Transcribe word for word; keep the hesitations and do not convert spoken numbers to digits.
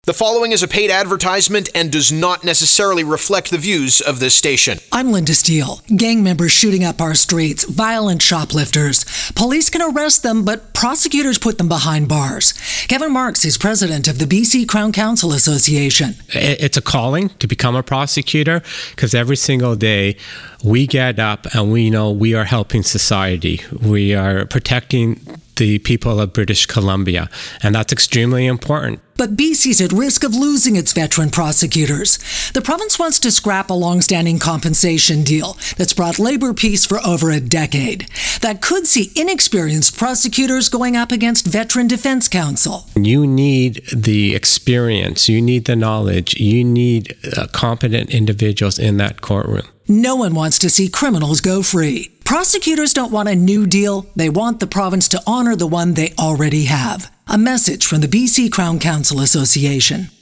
The following is a paid advertisement and does not necessarily reflect the views of this station. I'm Linda Steele. Gang members shooting up our streets, violent shoplifters. Police can arrest them, but prosecutors put them behind bars. Kevin Marks is president of the B C Crown Counsel Association. It's a calling to become a prosecutor because every single day we get up and we know we are helping society. We are protecting the people of British Columbia, and that's extremely important. But B C's at risk of losing its veteran prosecutors. The province wants to scrap a long-standing compensation deal that's brought labor peace for over a decade. That could see inexperienced prosecutors going up against Veteran Defense Counsel. You need the experience, you need the knowledge, you need uh, competent individuals in that courtroom. No one wants to see criminals go free. Prosecutors don't want a new deal. They want the province to honor the one they already have. A message from the B C Crown Counsel Association.